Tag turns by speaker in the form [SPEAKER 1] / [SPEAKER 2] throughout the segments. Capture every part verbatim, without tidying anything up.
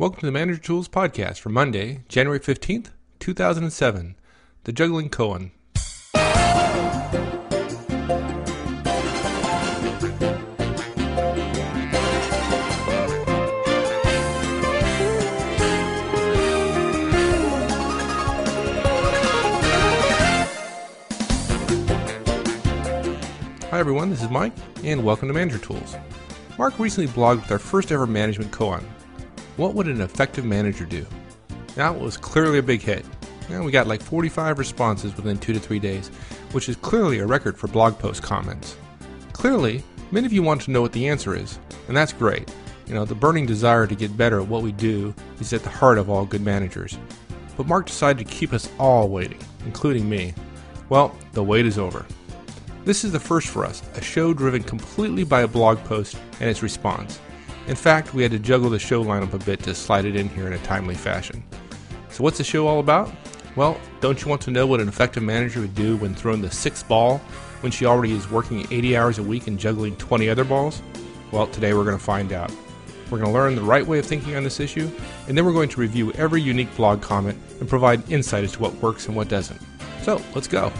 [SPEAKER 1] Welcome to the Manager Tools Podcast for Monday, January fifteenth, two thousand seven. The Juggling Koan. Hi everyone, this is Mike, and welcome to Manager Tools. Mark recently blogged with our first ever management koan. What would an effective manager do? Now, it was clearly a big hit. Now, we got like forty-five responses within two to three days, which is clearly a record for blog post comments. Clearly, many of you want to know what the answer is, and that's great. You know, the burning desire to get better at what we do is at the heart of all good managers. But Mark decided to keep us all waiting, including me. Well, the wait is over. This is the first for us, a show driven completely by a blog post and its response. In fact, we had to juggle the show lineup a bit to slide it in here in a timely fashion. So what's the show all about? Well, don't you want to know what an effective manager would do when throwing the sixth ball when she already is working eighty hours a week and juggling twenty other balls? Well, today we're going to find out. We're going to learn the right way of thinking on this issue, and then we're going to review every unique blog comment and provide insight as to what works and what doesn't. So, let's go.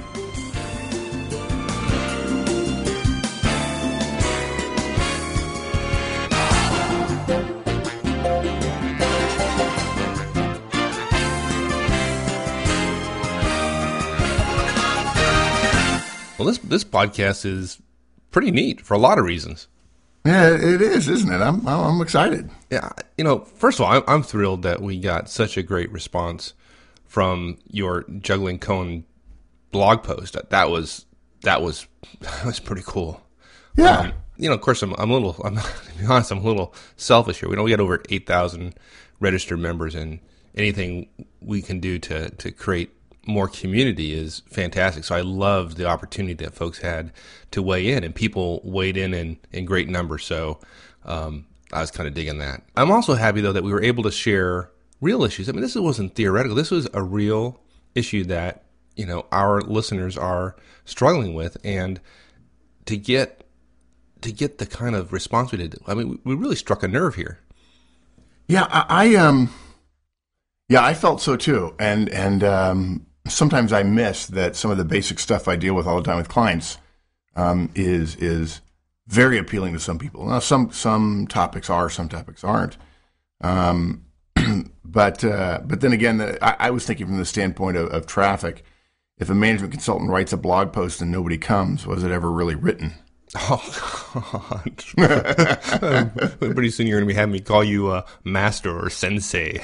[SPEAKER 1] Well, this this podcast is pretty neat for a lot of reasons.
[SPEAKER 2] Yeah, it is, isn't it? I'm I'm excited.
[SPEAKER 1] Yeah, you know, first of all, I'm, I'm thrilled that we got such a great response from your Juggling Koan blog post. That was that was that was pretty cool.
[SPEAKER 2] Yeah.
[SPEAKER 1] Um, you know, of course, I'm I'm a little. I'm to be honest, I'm a little selfish here. We know we got over eight thousand registered members, and anything we can do to to create more community is fantastic. So I loved the opportunity that folks had to weigh in, and people weighed in in, in great numbers. So um, I was kind of digging that. I'm also happy, though, that we were able to share real issues. I mean, this wasn't theoretical. This was a real issue that, you know, our listeners are struggling with, and to get to get the kind of response we did, I mean, we really struck a nerve here.
[SPEAKER 2] Yeah, I, I um, yeah, I felt so too, and and um. Sometimes I miss that some of the basic stuff I deal with all the time with clients um, is is very appealing to some people. Now, some some topics are, some topics aren't. Um, but uh, but then again, the, I, I was thinking from the standpoint of, of traffic. If a management consultant writes a blog post and nobody comes, was it ever really written?
[SPEAKER 1] Oh, God. um, pretty soon you're going to be having me call you uh, master or sensei.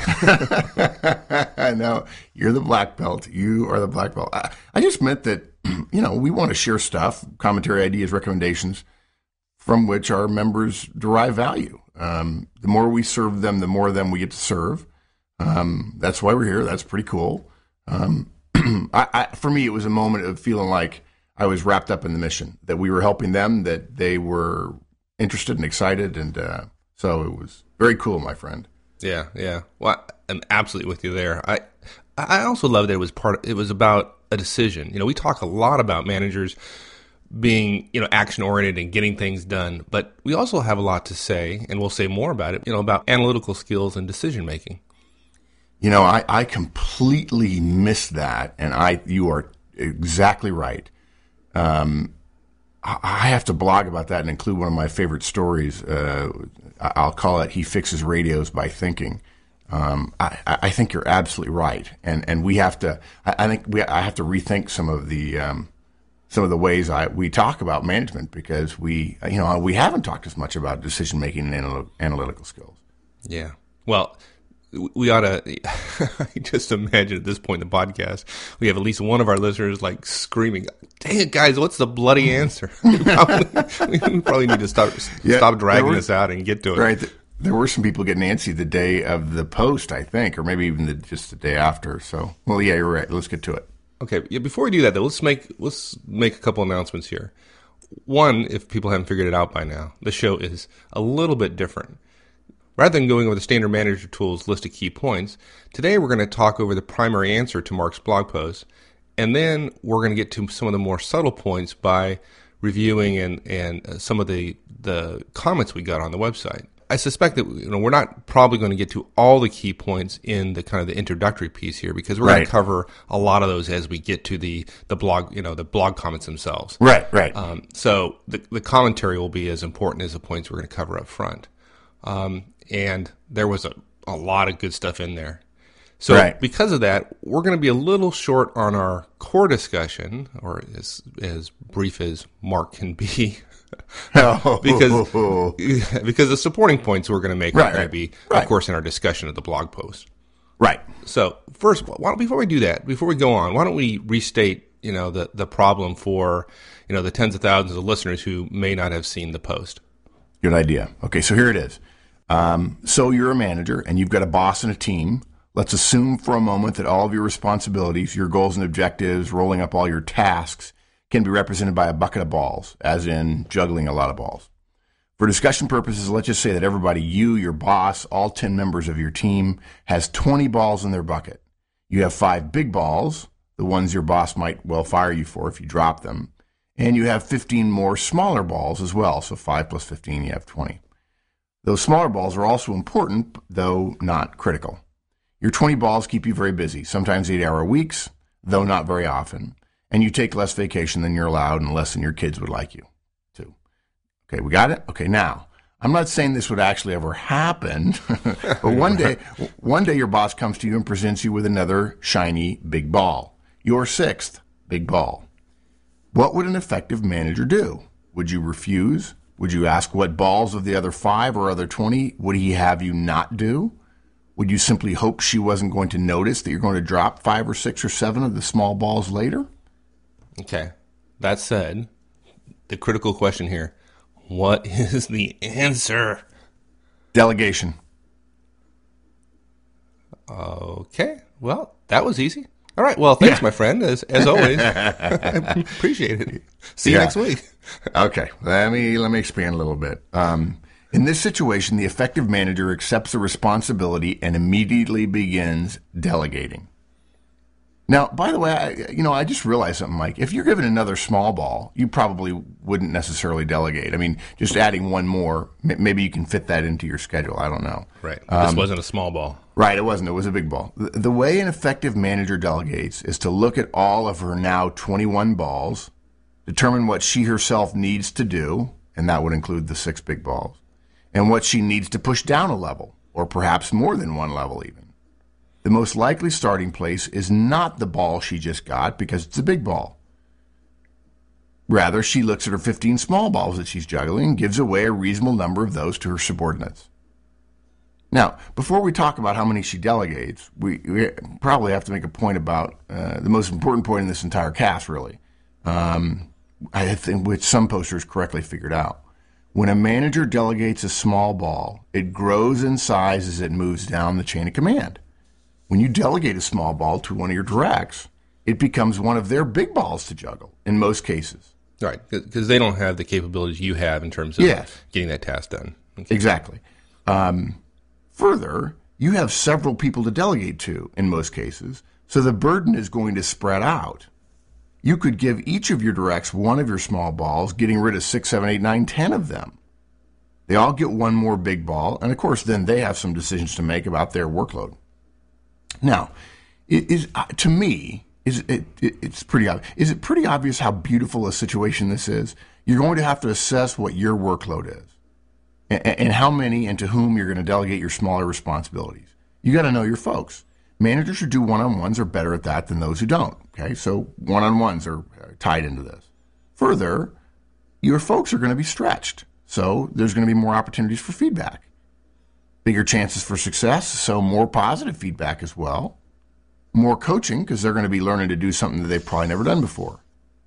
[SPEAKER 2] I know. You're the black belt. You are the black belt. I, I just meant that, you know, we want to share stuff, commentary, ideas, recommendations, from which our members derive value. Um, the more we serve them, the more of them we get to serve. Um, that's why we're here. That's pretty cool. Um, I, I, for me, it was a moment of feeling like I was wrapped up in the mission, that we were helping them, that they were interested and excited. And uh, so it was very cool, my friend.
[SPEAKER 1] Yeah, yeah. Well, I'm absolutely with you there. I I also love that it was part. Of, it was about a decision. You know, we talk a lot about managers being, you know, action oriented and getting things done, but we also have a lot to say, and we'll say more about it. You know, about analytical skills and decision making.
[SPEAKER 2] You know, I, I completely missed that, and I you are exactly right. Um, I have to blog about that and include one of my favorite stories. Uh, I'll call it "He Fixes Radios by Thinking." Um, I, I think you're absolutely right, and and we have to. I think we I have to rethink some of the um, some of the ways I we talk about management, because we you know we haven't talked as much about decision making and anal- analytical skills.
[SPEAKER 1] Yeah. Well, we ought to just imagine at this point in the podcast, we have at least one of our listeners like screaming, "Dang it, guys, what's the bloody answer?" we, probably, we probably need to stop
[SPEAKER 2] yeah,
[SPEAKER 1] stop dragging
[SPEAKER 2] were,
[SPEAKER 1] this out and get to it.
[SPEAKER 2] Right. There were some people getting antsy the day of the post, I think, or maybe even the, just the day after. So, well, yeah, you're right. Let's get to it.
[SPEAKER 1] Okay. Yeah, before we do that, though, let's make let's make a couple announcements here. One, if people haven't figured it out by now, the show is a little bit different. Rather than going over the standard Manager Tools list of key points, today we're going to talk over the primary answer to Mark's blog post, and then we're going to get to some of the more subtle points by reviewing and, and some of the, the comments we got on the website. I suspect that you know we're not probably going to get to all the key points in the kind of the introductory piece here because we're right. going to cover a lot of those as we get to the the blog, you know, the blog comments themselves.
[SPEAKER 2] Right, right.
[SPEAKER 1] Um, so the the commentary will be as important as the points we're going to cover up front. Um, and there was a, a lot of good stuff in there. So right. because of that, we're going to be a little short on our core discussion, or as as brief as Mark can be.
[SPEAKER 2] oh.
[SPEAKER 1] because because the supporting points we're going to make
[SPEAKER 2] right,
[SPEAKER 1] are going
[SPEAKER 2] right.
[SPEAKER 1] to be,
[SPEAKER 2] right.
[SPEAKER 1] of course, in our discussion of the blog post.
[SPEAKER 2] Right.
[SPEAKER 1] So first, why don't, before we do that, before we go on, why don't we restate, you know, the the problem for, you know, the tens of thousands of listeners who may not have seen the post.
[SPEAKER 2] Good idea. Okay, so here it is. Um, so you're a manager and you've got a boss and a team. Let's assume for a moment that all of your responsibilities, your goals and objectives, rolling up all your tasks, can be represented by a bucket of balls, as in juggling a lot of balls. For discussion purposes, let's just say that everybody, you, your boss, all ten members of your team, has twenty balls in their bucket. You have five big balls, the ones your boss might well fire you for if you drop them, and you have fifteen more smaller balls as well. So five plus fifteen, you have twenty. Those smaller balls are also important, though not critical. Your twenty balls keep you very busy, sometimes eight-hour weeks, though not very often. And you take less vacation than you're allowed and less than your kids would like you to. Okay, we got it? Okay, now, I'm not saying this would actually ever happen, but one day, one day your boss comes to you and presents you with another shiny big ball, your sixth big ball. What would an effective manager do? Would you refuse? Would you ask what balls of the other five or other twenty would he have you not do? Would you simply hope she wasn't going to notice that you're going to drop five or six or seven of the small balls later?
[SPEAKER 1] Okay. That said, the critical question here, what is the answer?
[SPEAKER 2] Delegation.
[SPEAKER 1] Okay. Well, that was easy. All right. Well, thanks,
[SPEAKER 2] yeah.
[SPEAKER 1] my friend, as as always. I appreciate it. See you
[SPEAKER 2] yeah.
[SPEAKER 1] next week.
[SPEAKER 2] Okay. Let me let me expand a little bit. Um, in this situation, the effective manager accepts the responsibility and immediately begins delegating. Now, by the way, I, you know, I just realized something, Mike. If you're given another small ball, you probably wouldn't necessarily delegate. I mean, just adding one more, maybe you can fit that into your schedule. I don't know.
[SPEAKER 1] Right.
[SPEAKER 2] Um,
[SPEAKER 1] this wasn't a small ball.
[SPEAKER 2] Right. It wasn't. It was a big ball. The, the way an effective manager delegates is to look at all of her now twenty-one balls, determine what she herself needs to do, and that would include the six big balls, and what she needs to push down a level, or perhaps more than one level even. The most likely starting place is not the ball she just got because it's a big ball. Rather, she looks at her fifteen small balls that she's juggling and gives away a reasonable number of those to her subordinates. Now, before we talk about how many she delegates, we, we probably have to make a point about uh, the most important point in this entire cast, really, um, I think, which some posters correctly figured out. When a manager delegates a small ball, it grows in size as it moves down the chain of command. When you delegate a small ball to one of your directs, it becomes one of their big balls to juggle in most cases.
[SPEAKER 1] Right, because they don't have the capabilities you have in terms of
[SPEAKER 2] yes.
[SPEAKER 1] getting that task done. Okay.
[SPEAKER 2] Exactly. Um, further, you have several people to delegate to in most cases, so the burden is going to spread out. You could give each of your directs one of your small balls, getting rid of six, seven, eight, nine, ten of them. They all get one more big ball, and of course then they have some decisions to make about their workload. Now, it is uh, to me, is it, it, it's pretty obvious. Is it pretty obvious how beautiful a situation this is? You're going to have to assess what your workload is, and, and how many and to whom you're going to delegate your smaller responsibilities. You got to know your folks. Managers who do one-on-ones are better at that than those who don't. Okay, so one-on-ones are tied into this. Further, your folks are going to be stretched, so there's going to be more opportunities for feedback. Bigger chances for success, so more positive feedback as well. More coaching, because they're going to be learning to do something that they've probably never done before.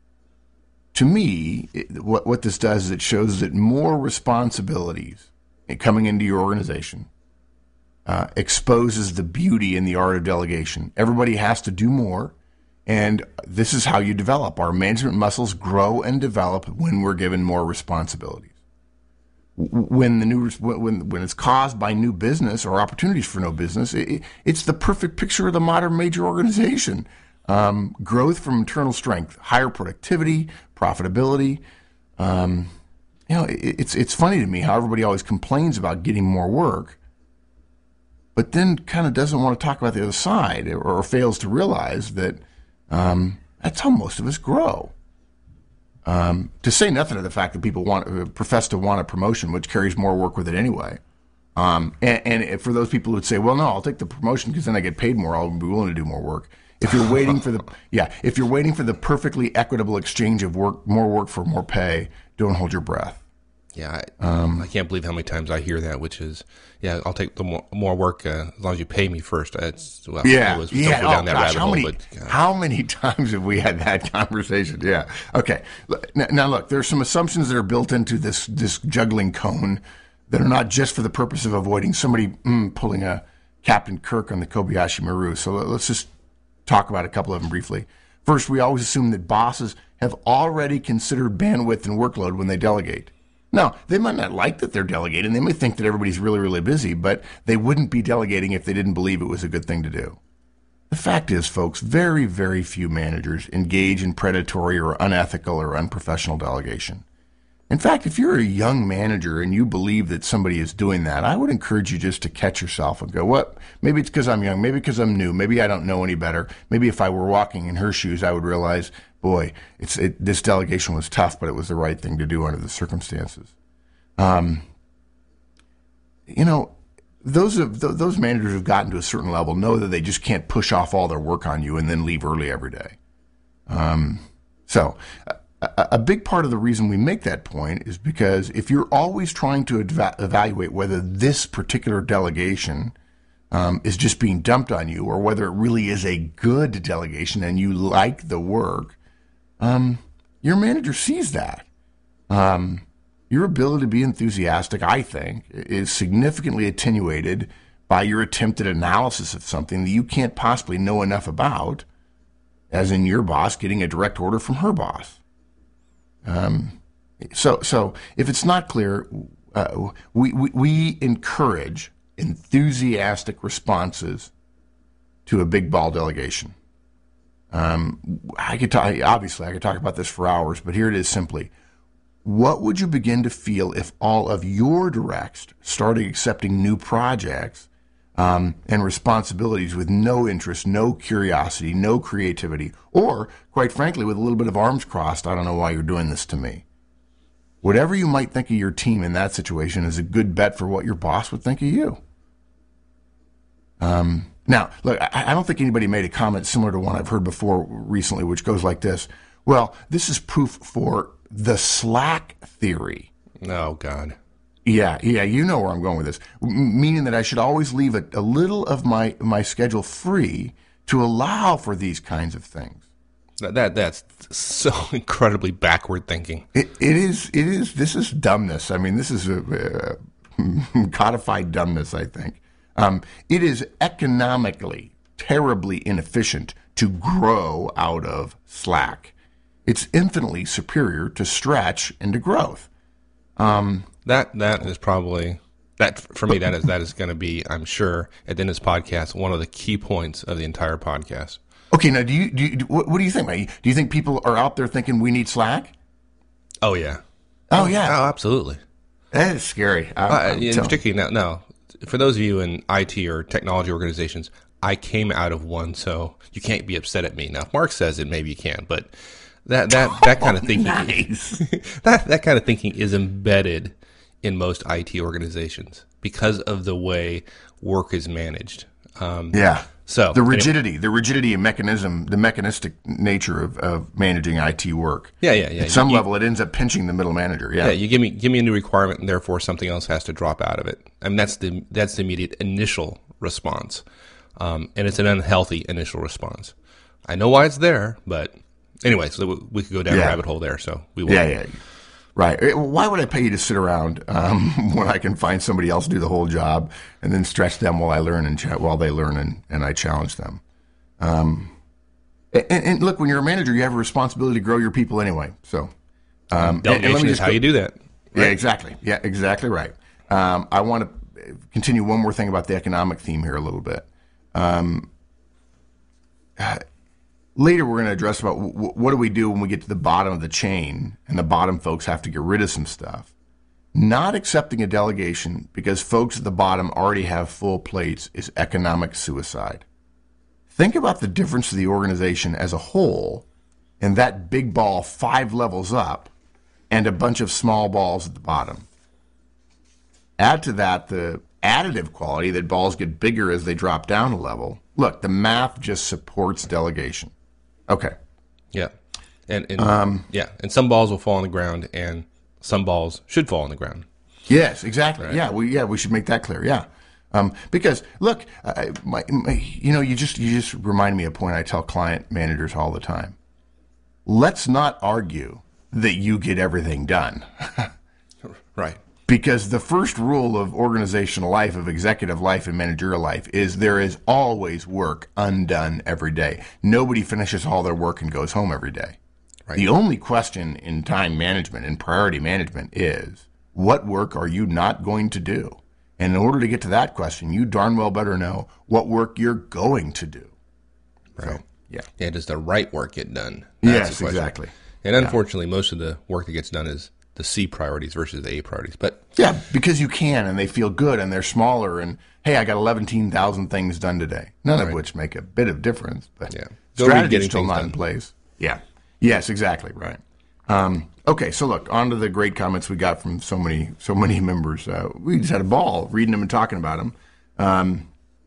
[SPEAKER 2] To me, it, what, what this does is it shows that more responsibilities coming into your organization uh, exposes the beauty in the art of delegation. Everybody has to do more, and this is how you develop. Our management muscles grow and develop when we're given more responsibilities. When the new when when it's caused by new business or opportunities for no business, it, it's the perfect picture of the modern major organization. Um, growth from internal strength, higher productivity, profitability, um, you know, it, it's it's funny to me how everybody always complains about getting more work, but then kind of doesn't want to talk about the other side, or, or fails to realize that um, that's how most of us grow. Um, to say nothing of the fact that people want uh, profess to want a promotion, which carries more work with it anyway. Um, and, and for those people who would say, well, no, I'll take the promotion because then I get paid more, I'll be willing to do more work. If you're waiting for the yeah, if you're waiting for the perfectly equitable exchange of work, more work for more pay, don't hold your breath.
[SPEAKER 1] Yeah, I, um, I can't believe how many times I hear that, which is, yeah, I'll take the more, more work uh, as long as you pay me first. It's, well,
[SPEAKER 2] yeah,
[SPEAKER 1] was,
[SPEAKER 2] yeah.
[SPEAKER 1] Don't go down
[SPEAKER 2] oh,
[SPEAKER 1] that
[SPEAKER 2] gosh,
[SPEAKER 1] rabbit
[SPEAKER 2] how
[SPEAKER 1] hole,
[SPEAKER 2] many,
[SPEAKER 1] but,
[SPEAKER 2] how many times have we had that conversation? Yeah. Okay. Now, now, look, there are some assumptions that are built into this this juggling cone that are not just for the purpose of avoiding somebody mm, pulling a Captain Kirk on the Kobayashi Maru. So let's just talk about a couple of them briefly. First, we always assume that bosses have already considered bandwidth and workload when they delegate. Now, they might not like that they're delegating. They may think that everybody's really, really busy, but they wouldn't be delegating if they didn't believe it was a good thing to do. The fact is, folks, very, very few managers engage in predatory or unethical or unprofessional delegation. In fact, if you're a young manager and you believe that somebody is doing that, I would encourage you just to catch yourself and go, what? Maybe it's because I'm young. Maybe because I'm new. Maybe I don't know any better. Maybe if I were walking in her shoes, I would realize, boy, it's it, this delegation was tough, but it was the right thing to do under the circumstances. Um, you know, those of th- those managers who've gotten to a certain level know that they just can't push off all their work on you and then leave early every day. Um, so. A, a big part of the reason we make that point is because if you're always trying to eva- evaluate whether this particular delegation um, is just being dumped on you or whether it really is a good delegation and you like the work, um, your manager sees that. Um, your ability to be enthusiastic, I think, is significantly attenuated by your attempted analysis of something that you can't possibly know enough about, as in your boss getting a direct order from her boss. Um, so, so if it's not clear, uh, we, we, we encourage enthusiastic responses to a big ball delegation. Um, I could talk, obviously I could talk about this for hours, but here it is simply. What would you begin to feel if all of your directs started accepting new projects, um, and responsibilities with no interest, no curiosity, no creativity, or, quite frankly, with a little bit of arms crossed, I don't know why you're doing this to me. Whatever you might think of your team in that situation is a good bet for what your boss would think of you. Um, now, look, I, I don't think anybody made a comment similar to one I've heard before recently, which goes like this. Well, this is proof for the slack theory.
[SPEAKER 1] Oh, God.
[SPEAKER 2] Yeah, yeah, you know where I'm going with this. M- meaning that I should always leave a, a little of my, my schedule free to allow for these kinds of things.
[SPEAKER 1] That, that that's so incredibly backward thinking.
[SPEAKER 2] It, it is. It is. This is dumbness. I mean, this is a, a codified dumbness, I think. Um, it is economically terribly inefficient to grow out of slack. It's infinitely superior to stretch and to growth. Um,
[SPEAKER 1] that that is probably that for me. That is that is going to be, I'm sure, at the end of this podcast, one of the key points of the entire podcast.
[SPEAKER 2] Okay, now do you do? You, what, what do you think, man? Do you think people are out there thinking we need slack?
[SPEAKER 1] Oh yeah.
[SPEAKER 2] Oh yeah.
[SPEAKER 1] Oh, absolutely.
[SPEAKER 2] That is scary. I,
[SPEAKER 1] uh, in particular, now, now, for those of you in I T or technology organizations, I came out of one, so you can't be upset at me. Now, if Mark says it, maybe you can, but that that that kind of thinking,
[SPEAKER 2] nice.
[SPEAKER 1] that that kind of thinking is embedded in most I T organizations because of the way work is managed. Um,
[SPEAKER 2] yeah.
[SPEAKER 1] So
[SPEAKER 2] the rigidity, anyway. the rigidity and mechanism, the mechanistic nature of, of managing I T work.
[SPEAKER 1] Yeah, yeah, yeah.
[SPEAKER 2] At some
[SPEAKER 1] you,
[SPEAKER 2] level, it ends up pinching the middle manager. Yeah.
[SPEAKER 1] Yeah. You give me give me a new requirement, and therefore something else has to drop out of it. I mean, that's the that's the immediate initial response, um, and it's an unhealthy initial response. I know why it's there, but anyway, so we, we could go down
[SPEAKER 2] yeah.
[SPEAKER 1] a rabbit hole there. So we will.
[SPEAKER 2] Yeah, yeah. Right. Why would I pay you to sit around um, when I can find somebody else to do the whole job and then stretch them while I learn and ch- while they learn and, and I challenge them? Um, and, and look, when you're a manager, you have a responsibility to grow your people anyway. So, um,
[SPEAKER 1] delegation
[SPEAKER 2] and let me
[SPEAKER 1] is
[SPEAKER 2] just
[SPEAKER 1] how
[SPEAKER 2] go-
[SPEAKER 1] you do that.
[SPEAKER 2] Right? Yeah, exactly. Yeah, exactly right. Um, I want to continue one more thing about the economic theme here a little bit. Um, uh, Later, we're going to address about w- what do we do when we get to the bottom of the chain and the bottom folks have to get rid of some stuff. Not accepting a delegation because folks at the bottom already have full plates is economic suicide. Think about the difference to the organization as a whole and that big ball five levels up and a bunch of small balls at the bottom. Add to that the additive quality that balls get bigger as they drop down a level. Look, the math just supports delegation. Okay.
[SPEAKER 1] Yeah. And, and um, yeah, and some balls will fall on the ground and some balls should fall on the ground.
[SPEAKER 2] Yes, exactly.
[SPEAKER 1] Right.
[SPEAKER 2] Yeah, we yeah we should make that clear. Yeah, um, because look, I, my, my, you know, you just you just remind me of a point I tell client managers all the time. Let's not argue that you get everything done.
[SPEAKER 1] Right.
[SPEAKER 2] Because the first rule of organizational life, of executive life and managerial life is there is always work undone every day. Nobody finishes all their work and goes home every day. Right. The only question in time management and priority management is, what work are you not going to do? And in order to get to that question, you darn well better know what work you're going to do.
[SPEAKER 1] Right.
[SPEAKER 2] So, yeah.
[SPEAKER 1] Yeah, does the right work get done? That's
[SPEAKER 2] yes, exactly.
[SPEAKER 1] And unfortunately, yeah. most of the work that gets done is the C priorities versus the A priorities. But
[SPEAKER 2] yeah, because you can, and they feel good, and they're smaller, and hey, I got eleven thousand things done today, none right. of which make a bit of difference, but
[SPEAKER 1] yeah.
[SPEAKER 2] strategy's still not done. In place. Yeah. Yes, exactly, right. Um, okay, so look, on to the great comments we got from so many so many members. Uh, we just had a ball reading them and talking about them. Um,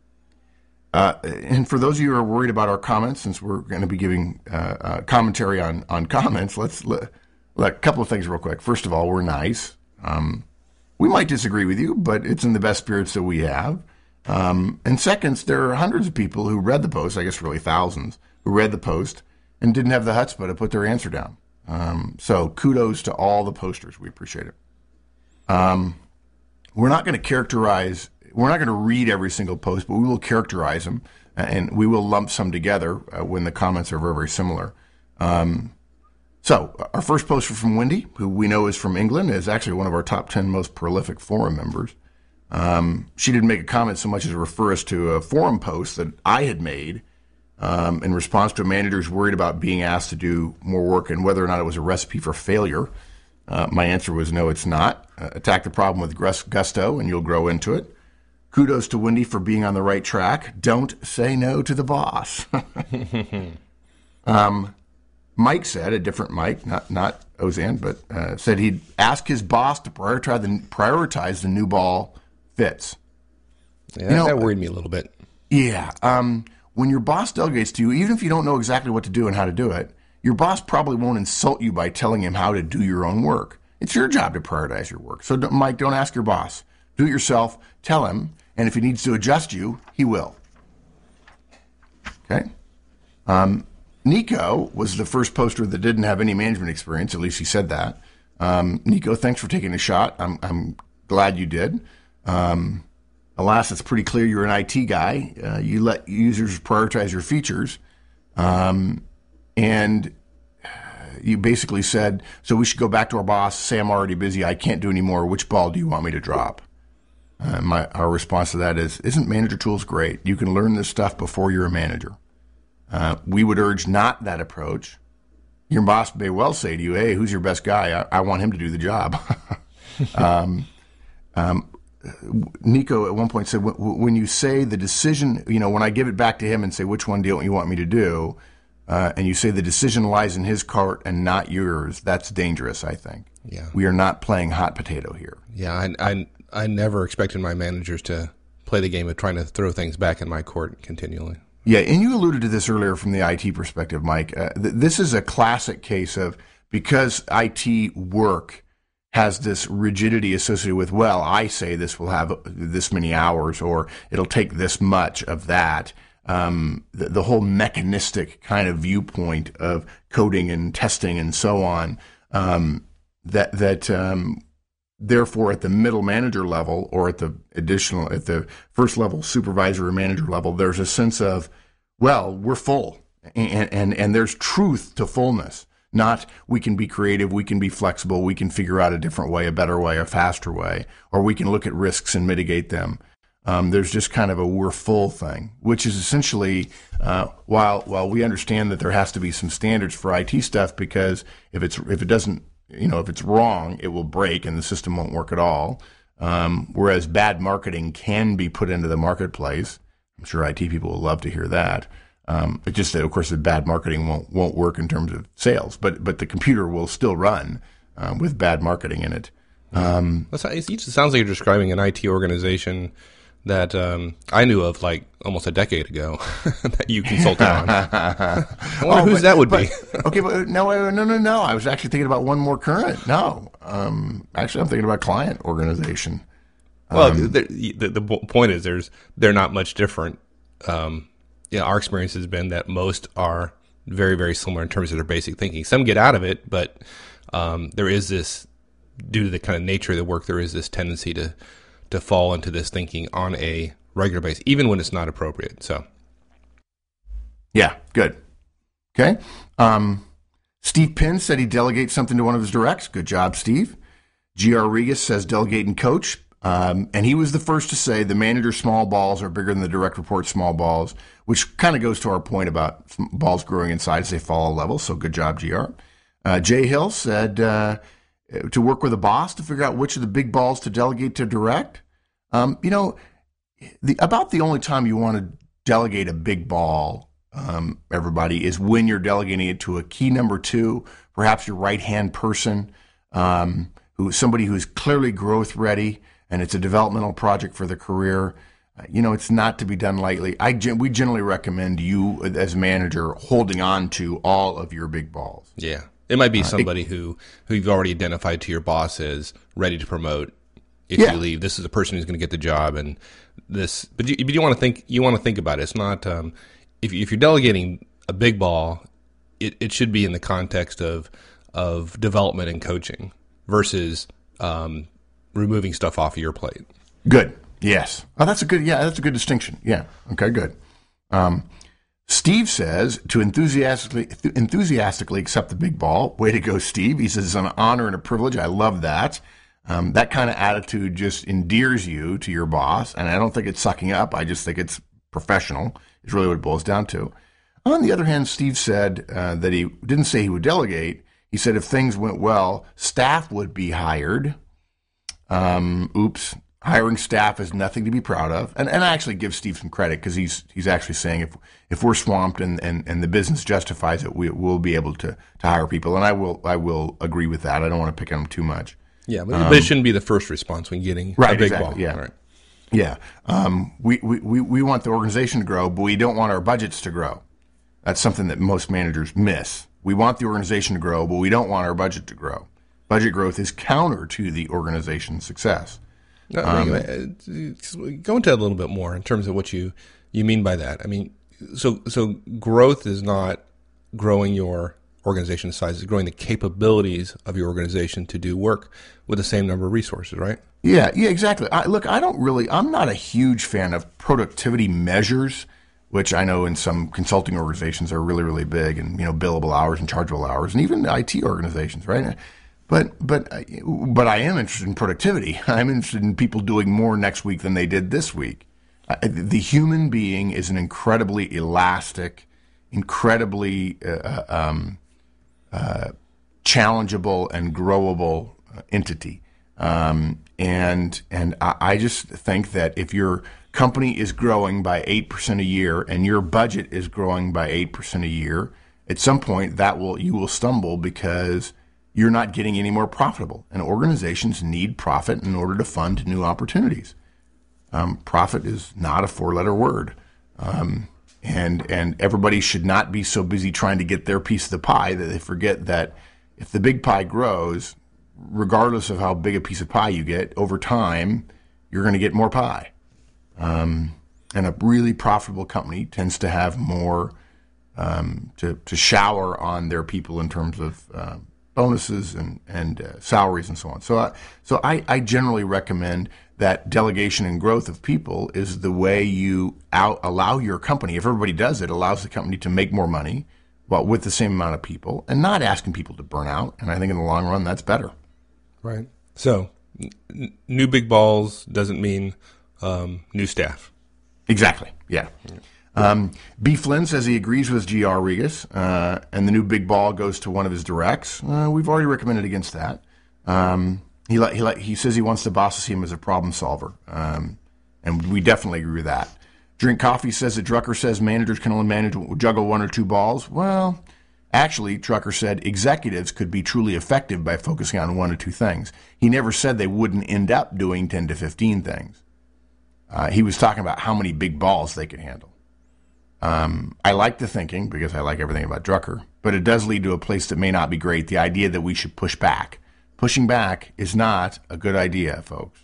[SPEAKER 2] uh, and for those of you who are worried about our comments, since we're going to be giving uh, uh, commentary on, on comments, let's let, let, a couple of things real quick. First of all, we're nice. Um, we might disagree with you, but it's in the best spirits that we have. Um, and second, there are hundreds of people who read the post, I guess really thousands, who read the post and didn't have the chutzpah to put their answer down. Um, so kudos to all the posters. We appreciate it. Um, we're not going to characterize, we're not going to read every single post, but we will characterize them, and we will lump some together uh, when the comments are very, very similar. Um, so our first poster from Wendy, who we know is from England, is actually one of our top ten most prolific forum members. Um, she didn't make a comment so much as refer us to a forum post that I had made Um, in response to a manager who's worried about being asked to do more work and whether or not it was a recipe for failure. Uh, my answer was no, it's not. Uh, attack the problem with gusto and you'll grow into it. Kudos to Wendy for being on the right track. Don't say no to the boss. um, Mike said, a different Mike, not not Ozan, but uh, said he'd ask his boss to prioritize the, prioritize the new ball fits.
[SPEAKER 1] Yeah, you know, that worried me a little bit.
[SPEAKER 2] Yeah. Um, When your boss delegates to you, even if you don't know exactly what to do and how to do it, your boss probably won't insult you by telling him how to do your own work. It's your job to prioritize your work. So, Mike, don't ask your boss. Do it yourself. Tell him. And if he needs to adjust you, he will. Okay? Um, Nico was the first poster that didn't have any management experience. At least he said that. Um, Nico, thanks for taking a shot. I'm, I'm glad you did. Um, Alas, it's pretty clear you're an I T guy. Uh, you let users prioritize your features. Um, and you basically said, so we should go back to our boss, say I'm already busy, I can't do any more. Which ball do you want me to drop? Uh, my, our response to that is, isn't Manager Tools great? You can learn this stuff before you're a manager. Uh, we would urge not that approach. Your boss may well say to you, hey, who's your best guy? I, I want him to do the job. um, um, Nico at one point said, when you say the decision, you know, when I give it back to him and say, which one do you want me to do? Uh, and you say the decision lies in his court and not yours, that's dangerous, I think.
[SPEAKER 1] Yeah.
[SPEAKER 2] We are not playing hot potato here.
[SPEAKER 1] Yeah, I, I, I never expected my managers to play the game of trying to throw things back in my court continually.
[SPEAKER 2] Yeah, and you alluded to this earlier from the I T perspective, Mike. Uh, th- this is a classic case of because I T work has this rigidity associated with, well, I say this will have this many hours or it'll take this much of that. Um, the, the whole mechanistic kind of viewpoint of coding and testing and so on, um, that, that, um, therefore at the middle manager level or at the additional, at the first level supervisor or manager level, there's a sense of, well, we're full and, and, and there's truth to fullness. Not we can be creative, we can be flexible, we can figure out a different way, a better way, a faster way, or we can look at risks and mitigate them. Um, there's just kind of a we're full thing, which is essentially, uh, while while we understand that there has to be some standards for I T stuff, because if it's if it doesn't you know, if it's wrong, it will break and the system won't work at all. Um, whereas bad marketing can be put into the marketplace. I'm sure I T people will love to hear that. Um, it's just that, of course, the bad marketing won't won't work in terms of sales, but but the computer will still run uh, with bad marketing in it. Um,
[SPEAKER 1] That's, it sounds like you're describing an I T organization that um, I knew of like almost a decade ago that you consulted on. I wonder
[SPEAKER 2] oh,
[SPEAKER 1] whose
[SPEAKER 2] but,
[SPEAKER 1] that would
[SPEAKER 2] but,
[SPEAKER 1] be.
[SPEAKER 2] Okay, but no, no, no, no. I was actually thinking about one more current. No, um, actually, I'm thinking about client organization.
[SPEAKER 1] Well,
[SPEAKER 2] Um,
[SPEAKER 1] the, the the point is, there's they're not much different. Um, yeah, our experience has been that most are very, very similar in terms of their basic thinking. Some get out of it, but um, there is this, due to the kind of nature of the work, there is this tendency to to fall into this thinking on a regular basis, even when it's not appropriate. So,
[SPEAKER 2] yeah, good. Okay. Um, Steve Pinn said he delegates something to one of his directs. Good job, Steve. G R Regas says delegate and coach. Um, and he was the first to say the manager's small balls are bigger than the direct report small balls, which kind of goes to our point about balls growing in size as they fall a level. So good job, G R. Uh, Jay Hill said uh, to work with a boss to figure out which of the big balls to delegate to direct. Um, you know, the, about the only time you want to delegate a big ball, um, everybody, is when you're delegating it to a key number two, perhaps your right-hand person, um, who somebody who's clearly growth ready, and it's a developmental project for the career. Uh, you know, it's not to be done lightly. I we generally recommend you, as manager, holding on to all of your big balls.
[SPEAKER 1] yeah, it might be
[SPEAKER 2] Uh,
[SPEAKER 1] somebody
[SPEAKER 2] it,
[SPEAKER 1] who, who you've already identified to your boss as ready to promote if
[SPEAKER 2] yeah.
[SPEAKER 1] you leave. This is the person who's going to get the job, and this. But you, but you want to think. You want to think about it. It's not um, if you, if you're delegating a big ball, it, it should be in the context of of development and coaching versus um, removing stuff off of your plate.
[SPEAKER 2] Good. Yes. Oh, that's a good. Yeah, that's a good distinction. Yeah. Okay. Good. Um, Steve says to enthusiastically enthusiastically accept the big ball. Way to go, Steve. He says it's an honor and a privilege. I love that. Um, that kind of attitude just endears you to your boss, and I don't think it's sucking up. I just think it's professional. Is really what it boils down to. On the other hand, Steve said uh, that he didn't say he would delegate. He said if things went well, staff would be hired. Um, oops. Hiring staff is nothing to be proud of. And, and I actually give Steve some credit because he's he's actually saying if if we're swamped and, and, and the business justifies it, we will be able to, to hire people. And I will I will agree with that. I don't want to pick on him too much.
[SPEAKER 1] Yeah, but, um, but it shouldn't be the first response when getting
[SPEAKER 2] right,
[SPEAKER 1] a big
[SPEAKER 2] exactly,
[SPEAKER 1] ball.
[SPEAKER 2] Yeah.
[SPEAKER 1] Right.
[SPEAKER 2] Yeah. Um, we, we, we want the organization to grow, but we don't want our budgets to grow. That's something that most managers miss. We want the organization to grow, but we don't want our budget to grow. Budget growth is counter to the organization's success.
[SPEAKER 1] No, um, go into that a little bit more in terms of what you, you mean by that. I mean, so so growth is not growing your organization size; it's growing the capabilities of your organization to do work with the same number of resources, right?
[SPEAKER 2] Yeah, yeah, exactly. I, look, I don't really. I'm not a huge fan of productivity measures, which I know in some consulting organizations are really, really big, and you know, billable hours and chargeable hours, and even I T organizations, right? But but but I am interested in productivity. I'm interested in people doing more next week than they did this week. Uh, the human being is an incredibly elastic, incredibly uh, um, uh, challengeable and growable entity. Um, and and I, I just think that if your company is growing by eight percent a year and your budget is growing by eight percent a year, at some point that will you will stumble because you're not getting any more profitable. And organizations need profit in order to fund new opportunities. Um, profit is not a four-letter word. Um, and and everybody should not be so busy trying to get their piece of the pie that they forget that if the big pie grows, regardless of how big a piece of pie you get, over time, you're going to get more pie. Um, and a really profitable company tends to have more um, to, to shower on their people in terms of uh, bonuses and, and uh, salaries and so on. So, uh, so I, I generally recommend that delegation and growth of people is the way you out, allow your company, if everybody does it, allows the company to make more money well, with the same amount of people and not asking people to burn out. And I think in the long run, that's better.
[SPEAKER 1] Right. So n- new big balls doesn't mean um, new staff.
[SPEAKER 2] Exactly. Yeah. Um, B. Flynn says he agrees with G. R. Regas, uh, and the new big ball goes to one of his directs. Uh, we've already recommended against that. Um, he, li- he, li- he says he wants the boss to see him as a problem solver, um, and we definitely agree with that. Drink Coffee says that Drucker says managers can only manage juggle one or two balls. Well, actually, Drucker said executives could be truly effective by focusing on one or two things. He never said they wouldn't end up doing ten to fifteen things. Uh, he was talking about how many big balls they could handle. Um, I like the thinking because I like everything about Drucker, but it does lead to a place that may not be great. The idea that we should push back. Pushing back is not a good idea, folks.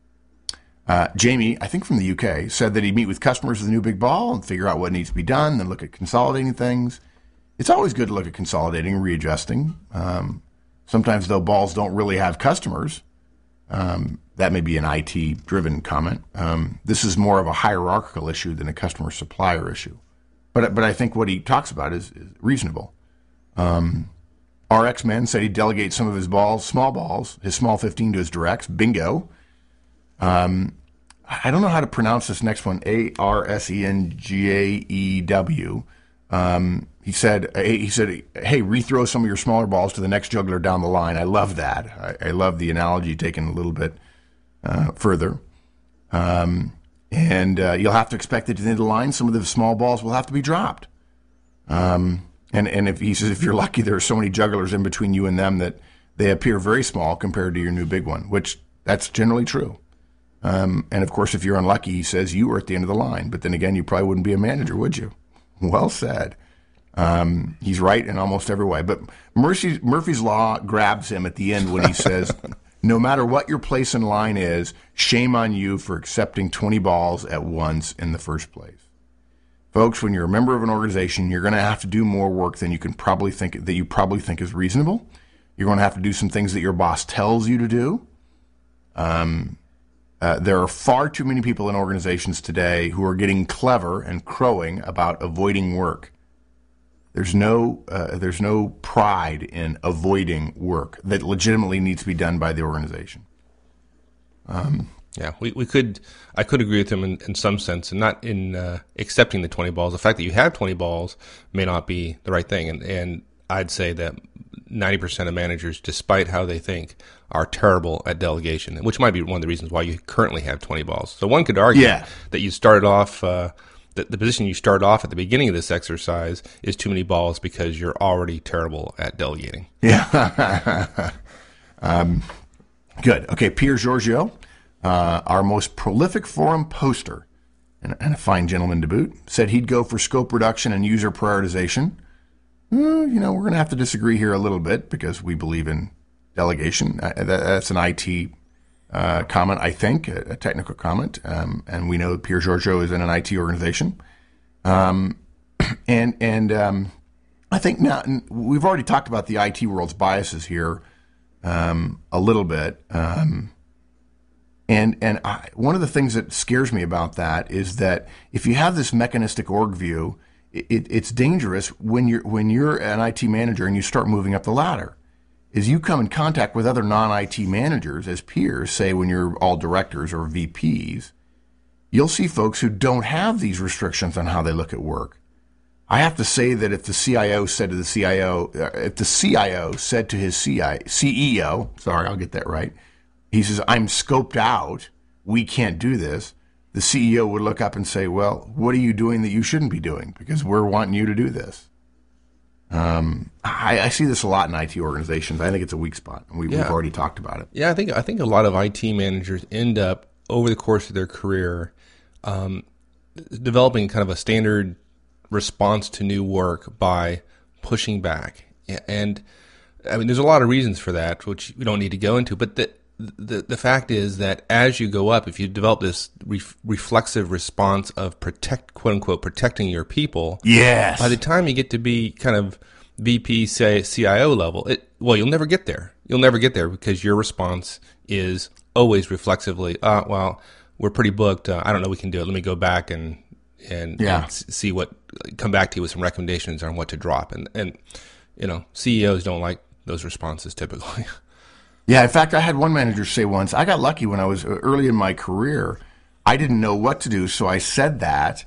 [SPEAKER 2] Uh, Jamie, I think from the U K, said that he'd meet with customers with a new big ball and figure out what needs to be done, then look at consolidating things. It's always good to look at consolidating and readjusting. Um, sometimes, though, balls don't really have customers. Um, that may be an I T-driven comment. Um, this is more of a hierarchical issue than a customer-supplier issue. But but I think what he talks about is, is reasonable. Um, R X-Men said he'd delegate some of his balls, small balls, his small fifteen to his directs. Bingo. Um, I don't know how to pronounce this next one. A R S E N G A E W. Um, he said, he said, hey, rethrow some of your smaller balls to the next juggler down the line. I love that. I, I love the analogy taken a little bit uh, further. Um, and uh, you'll have to expect that at the end of the line, some of the small balls will have to be dropped. Um, and, and if he says, if you're lucky, there are so many jugglers in between you and them that they appear very small compared to your new big one, which that's generally true. Um, and of course, if you're unlucky, he says you were at the end of the line. But then again, you probably wouldn't be a manager, would you? Well said. Um, he's right in almost every way. But Murphy's, Murphy's Law grabs him at the end when he says, no matter what your place in line is, shame on you for accepting twenty balls at once in the first place. Folks, when you're a member of an organization, you're going to have to do more work than you can probably think that you probably think is reasonable. You're going to have to do some things that your boss tells you to do. Um, uh, there are far too many people in organizations today who are getting clever and crowing about avoiding work. There's no uh, there's no pride in avoiding work that legitimately needs to be done by the organization. Um,
[SPEAKER 1] yeah, we, we could I could agree with him in, in some sense, and not in uh, accepting the twenty balls. The fact that you have twenty balls may not be the right thing, and and I'd say that ninety percent of managers, despite how they think, are terrible at delegation, which might be one of the reasons why you currently have twenty balls. So one could argue
[SPEAKER 2] yeah.
[SPEAKER 1] that you started off. Uh, The, the position you start off at the beginning of this exercise is too many balls because you're already terrible at delegating.
[SPEAKER 2] Yeah. um, good. Okay, Pierre Giorgio, uh, our most prolific forum poster, and, and a fine gentleman to boot, said he'd go for scope reduction and user prioritization. Uh, you know, we're going to have to disagree here a little bit because we believe in delegation. Uh, that, that's an I T Uh, comment, I think, a, a technical comment, um, and we know Pierre Giorgio is in an I T organization, um, and and um, I think now we've already talked about the I T world's biases here um, a little bit, um, and and I, one of the things that scares me about that is that if you have this mechanistic org view, it, it, it's dangerous when you're when you're an I T manager and you start moving up the ladder. Is you come in contact with other non-I T managers as peers, say when you're all directors or V Ps, you'll see folks who don't have these restrictions on how they look at work. I have to say that if the C I O said to the C I O, if the C I O said to his C E O, sorry, I'll get that right, he says, I'm scoped out, we can't do this, the C E O would look up and say, well, what are you doing that you shouldn't be doing? Because we're wanting you to do this. Um, I, I see this a lot in I T organizations. I think it's a weak spot. We, yeah. We've already talked about it.
[SPEAKER 1] Yeah, I think I think a lot of I T managers end up over the course of their career um, developing kind of a standard response to new work by pushing back. And I mean, there's a lot of reasons for that, which we don't need to go into. But the the, the fact is that as you go up, if you develop this ref, reflexive response of protect, quote unquote, protecting your people,
[SPEAKER 2] yes.
[SPEAKER 1] by the time you get to be kind of V P, say C I O level, it well, you'll never get there. You'll never get there because your response is always reflexively, uh, well, we're pretty booked. Uh, I don't know, we can do it. Let me go back and and,
[SPEAKER 2] yeah.
[SPEAKER 1] and see what, come back to you with some recommendations on what to drop. And and you know, C E Os don't like those responses typically.
[SPEAKER 2] Yeah, in fact, I had one manager say once, I got lucky when I was early in my career. I didn't know what to do, so I said that.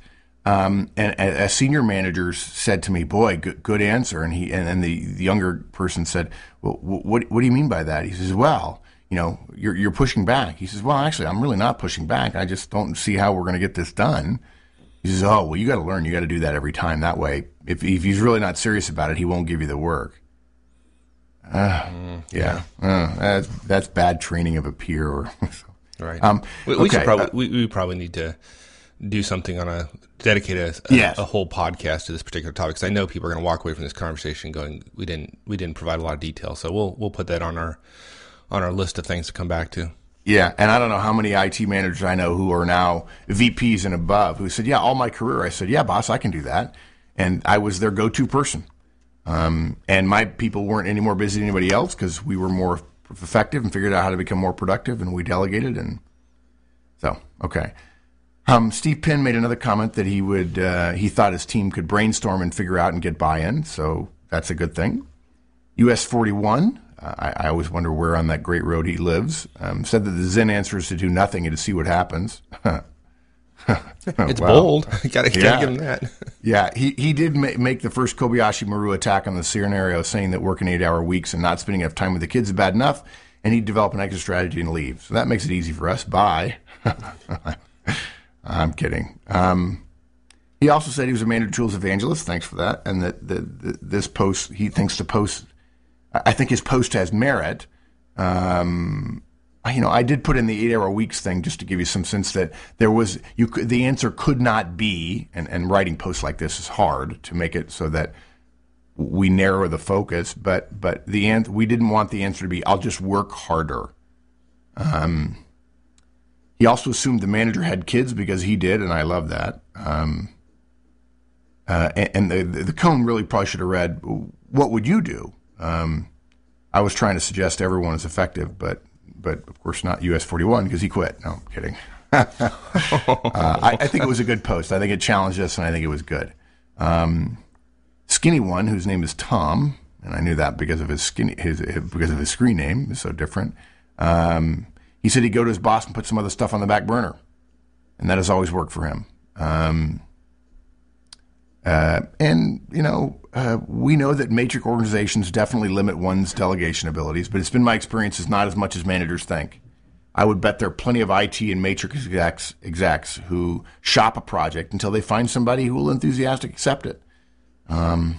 [SPEAKER 2] Um, and a, a senior manager said to me, "Boy, good, good answer." And he and, and the, the younger person said, "Well, what what do you mean by that?" He says, "Well, you know, you're you're pushing back." He says, "Well, actually, I'm really not pushing back. I just don't see how we're going to get this done." He says, "Oh, well, you got to learn. You got to do that every time. That way, if if he's really not serious about it, he won't give you the work." Uh, mm, yeah, yeah. Uh, that's that's bad training of a peer. Or
[SPEAKER 1] right. Um, we, we okay. should probably we, we probably need to do something on a dedicate a, a,
[SPEAKER 2] yes.
[SPEAKER 1] a whole podcast to this particular topic, because I know people are going to walk away from this conversation going, "We didn't we didn't provide a lot of detail." So we'll we'll put that on our on our list of things to come back to.
[SPEAKER 2] Yeah, and I don't know how many I T managers I know who are now V Ps and above who said, "Yeah, all my career." I said, "Yeah, boss, I can do that," and I was their go-to person. Um, and my people weren't any more busy than anybody else because we were more effective and figured out how to become more productive, and we delegated. And so, okay. Um, Steve Penn made another comment that he would uh, he thought his team could brainstorm and figure out and get buy-in, so that's a good thing. U S forty-one, uh, I, I always wonder where on that great road he lives, um, said that the Zen answer is to do nothing and to see what happens.
[SPEAKER 1] It's well, bold. gotta, gotta
[SPEAKER 2] yeah.
[SPEAKER 1] give him that.
[SPEAKER 2] yeah, he, he did ma- make the first Kobayashi Maru attack on the scenario, saying that working eight-hour weeks and not spending enough time with the kids is bad enough, and he'd develop an exit strategy and leave. So that makes it easy for us. Bye. I'm kidding. Um, he also said he was a manager tools evangelist. Thanks for that. And that the, the, this post, he thinks the post, I think his post has merit. Um, you know, I did put in the eight-hour weeks thing just to give you some sense that there was, you could, the answer could not be, and, and writing posts like this is hard to make it so that we narrow the focus, but but the an- we didn't want the answer to be, "I'll just work harder." Um. He also assumed the manager had kids because he did, and I love that. Um, uh, and and the, the cone really probably should have read, "What would you do?" Um, I was trying to suggest everyone is effective, but but of course not U S forty-one because he quit. No, I'm kidding. uh, I, I think it was a good post. I think it challenged us, and I think it was good. Um, Skinny one, whose name is Tom, and I knew that because of his skinny his, his because of his screen name is so different. Um, He said he'd go to his boss and put some other stuff on the back burner, and that has always worked for him. Um, uh, and, you know, uh, we know that matrix organizations definitely limit one's delegation abilities, but it's been my experience it's not as much as managers think. I would bet there are plenty of I T and matrix execs, execs who shop a project until they find somebody who will enthusiastically accept it. Um,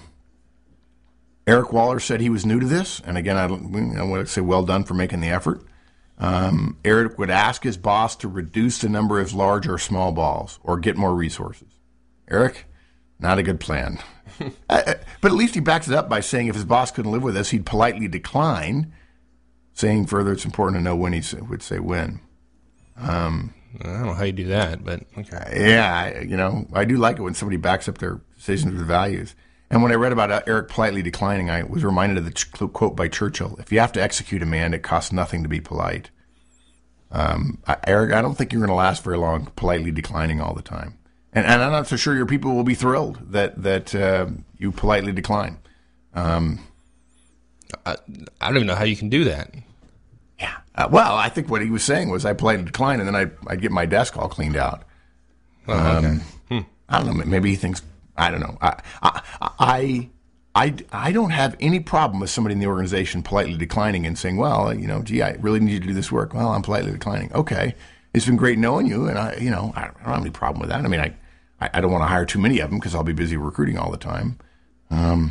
[SPEAKER 2] Eric Waller said he was new to this, and again, I, don't, I want to say well done for making the effort. Um, Eric would ask his boss to reduce the number of large or small balls or get more resources. Eric, not a good plan. uh, but at least he backs it up by saying if his boss couldn't live with this, he'd politely decline, saying further it's important to know when he would say when. Um,
[SPEAKER 1] I don't know how you do that, but okay.
[SPEAKER 2] Yeah, I, you know, I do like it when somebody backs up their decisions with values. And when I read about uh, Eric politely declining, I was reminded of the ch- quote by Churchill: "If you have to execute a man, it costs nothing to be polite." Um, I, Eric, I don't think you're going to last very long politely declining all the time. And, and I'm not so sure your people will be thrilled that that uh, you politely decline. Um,
[SPEAKER 1] I, I don't even know how you can do that.
[SPEAKER 2] Yeah. Uh, well, I think what he was saying was I politely decline, and then I I'd get my desk all cleaned out.
[SPEAKER 1] Oh, okay. Um,
[SPEAKER 2] hmm. I don't know. Maybe he thinks. I don't know. I, I, I, I, I don't have any problem with somebody in the organization politely declining and saying, "Well, you know, gee, I really need you to do this work." Well, I'm politely declining. Okay, it's been great knowing you, and I, you know, I don't have any problem with that. I mean, I, I don't want to hire too many of them because I'll be busy recruiting all the time. Um,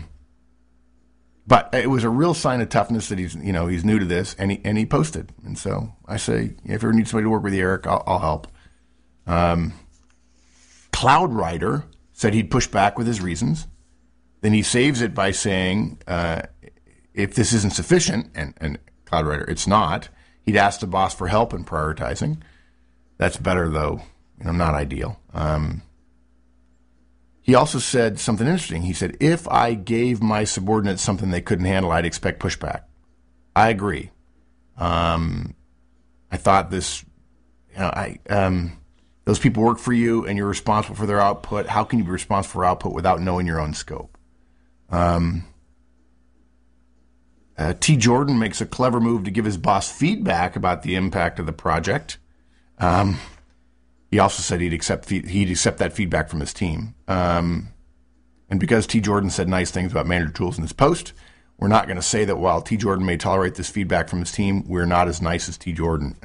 [SPEAKER 2] but it was a real sign of toughness that he's, you know, he's new to this, and he and he posted. And so I say, if you ever need somebody to work with you, Eric, I'll, I'll help. Um, Cloud Rider said he'd push back with his reasons. Then he saves it by saying, uh, if this isn't sufficient, and, and Cloud Rider, it's not, he'd ask the boss for help in prioritizing. That's better, though, you know, not ideal. Um, he also said something interesting. He said, if I gave my subordinates something they couldn't handle, I'd expect pushback. I agree. Um, I thought this, you know, I... Um, Those people work for you, and you're responsible for their output. How can you be responsible for output without knowing your own scope? Um, uh, T. Jordan makes a clever move to give his boss feedback about the impact of the project. Um, He also said he'd accept he'd accept that feedback from his team. Um, and because T. Jordan said nice things about Manager Tools in his post, we're not going to say that while T. Jordan may tolerate this feedback from his team, we're not as nice as T. Jordan.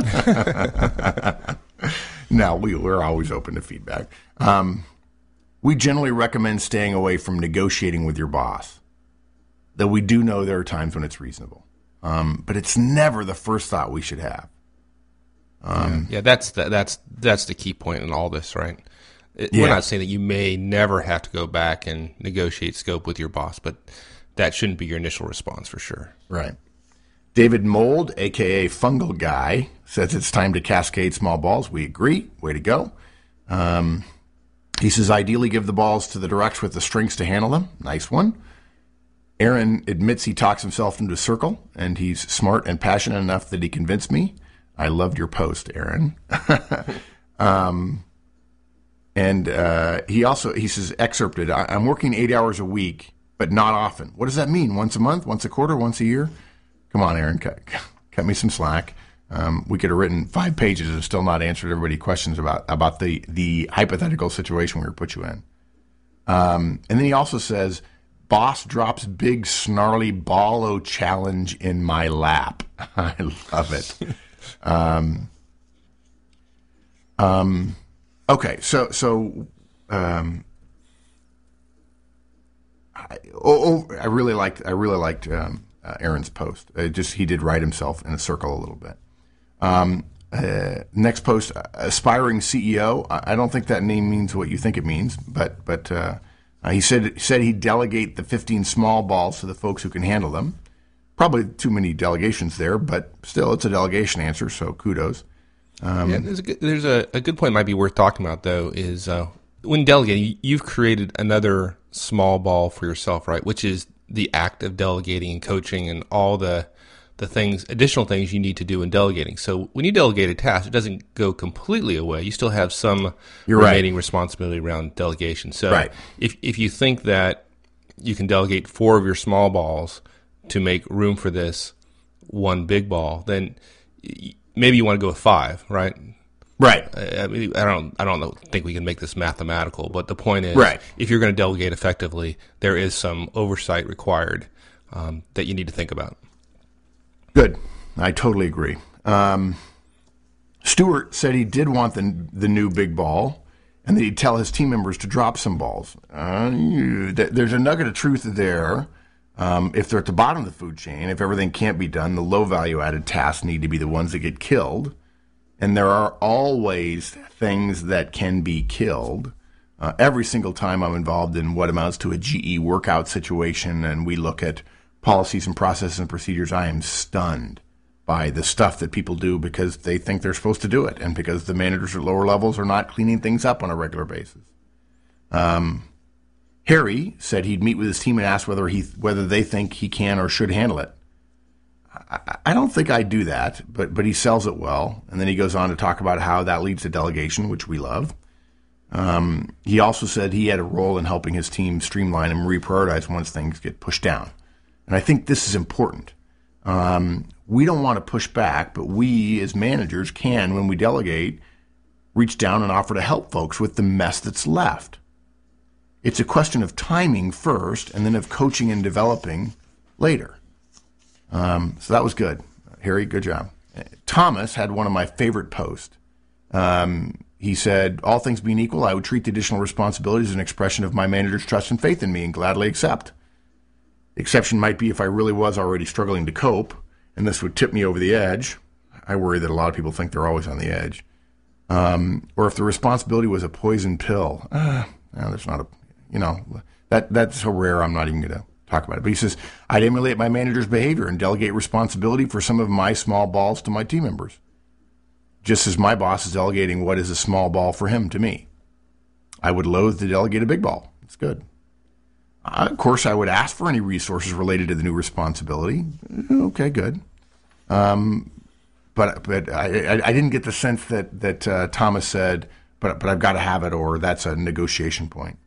[SPEAKER 2] No, we, we're always open to feedback. Um, we generally recommend staying away from negotiating with your boss, though we do know there are times when it's reasonable. Um, but it's never the first thought we should have.
[SPEAKER 1] Um, yeah, yeah, that's the, that's that's the key point in all this, right? It,
[SPEAKER 2] yeah.
[SPEAKER 1] We're not saying that you may never have to go back and negotiate scope with your boss, but that shouldn't be your initial response for sure.
[SPEAKER 2] Right. David Mold, a k a. Fungal Guy, says it's time to cascade small balls. We agree. Way to go. Um, he says, ideally give the balls to the directs with the strengths to handle them. Nice one. Aaron admits he talks himself into a circle, and he's smart and passionate enough that he convinced me. I loved your post, Aaron. um, and uh, he also, he says, excerpted, I'm working eight hours a week, but not often. What does that mean? Once a month? Once a quarter? Once a year? Come on, Aaron, cut, cut me some slack. Um, we could have written five pages and still not answered everybody's questions about, about the, the hypothetical situation we were put you in. Um, and then he also says, boss drops big snarly ballo challenge in my lap. I love it. um, um, okay, so so um, I, oh, oh, I really liked I really liked um, uh, Aaron's post. It just he did write himself in a circle a little bit. Um, uh, next post, aspiring C E O. I, I don't think that name means what you think it means, but but. Uh, Uh, he said he said he'd delegate the fifteen small balls to the folks who can handle them. Probably too many delegations there, but still, it's a delegation answer, so kudos. Um,
[SPEAKER 1] yeah, there's a good, there's a, a good point might be worth talking about, though, is uh, when delegating, you've created another small ball for yourself, right, which is the act of delegating and coaching and all the the things, additional things you need to do in delegating. So when you delegate a task, it doesn't go completely away. You still have some
[SPEAKER 2] You're
[SPEAKER 1] remaining
[SPEAKER 2] right.
[SPEAKER 1] responsibility around delegation. So
[SPEAKER 2] right. if
[SPEAKER 1] if you think that you can delegate four of your small balls to make room for this one big ball, then maybe you want to go with five, right?
[SPEAKER 2] Right.
[SPEAKER 1] I mean, I don't, I don't know, think we can make this mathematical, but the point is,
[SPEAKER 2] right.
[SPEAKER 1] if you're going to delegate effectively, there is some oversight required um, that you need to think about.
[SPEAKER 2] Good. I totally agree. Um, Stewart said he did want the the new big ball, and that he'd tell his team members to drop some balls. Uh, you, th- there's a nugget of truth there. Um, if they're at the bottom of the food chain, if everything can't be done, the low value added tasks need to be the ones that get killed. And there are always things that can be killed. Uh, every single time I'm involved in what amounts to a G E workout situation, and we look at policies and processes and procedures, I am stunned by the stuff that people do because they think they're supposed to do it and because the managers at lower levels are not cleaning things up on a regular basis. Um, Harry said he'd meet with his team and ask whether he whether they think he can or should handle it. I, I don't think I do that, but but he sells it well. And then he goes on to talk about how that leads to delegation, which we love. Um, he also said he had a role in helping his team streamline and reprioritize once things get pushed down. And I think this is important. Um, we don't want to push back, but we as managers can, when we delegate, reach down and offer to help folks with the mess that's left. It's a question of timing first and then of coaching and developing later. Um, so that was good. Harry, good job. Thomas had one of my favorite posts. Um, he said, all things being equal, I would treat the additional responsibilities as an expression of my manager's trust and faith in me and gladly accept. The exception might be if I really was already struggling to cope, and this would tip me over the edge. I worry that a lot of people think they're always on the edge. Um, or if the responsibility was a poison pill. Uh, no, there's not a, you know, that that's so rare I'm not even going to talk about it. But he says, I'd emulate my manager's behavior and delegate responsibility for some of my small balls to my team members, just as my boss is delegating what is a small ball for him to me. I would loathe to delegate a big ball. It's good. Uh, of course, I would ask for any resources related to the new responsibility. Okay, good. Um, but but I, I, I didn't get the sense that that uh, Thomas said, but but I've got to have it, or that's a negotiation point.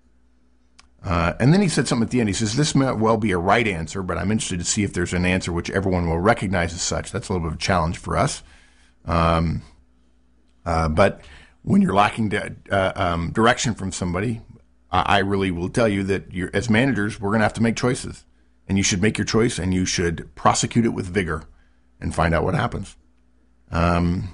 [SPEAKER 2] Uh, and then he said something at the end. He says, this may well be a right answer, but I'm interested to see if there's an answer which everyone will recognize as such. That's a little bit of a challenge for us. Um, uh, but when you're lacking di- uh, um, direction from somebody, I, I really will tell you that you're, as managers, we're going to have to make choices. And you should make your choice, and you should prosecute it with vigor and find out what happens. Um,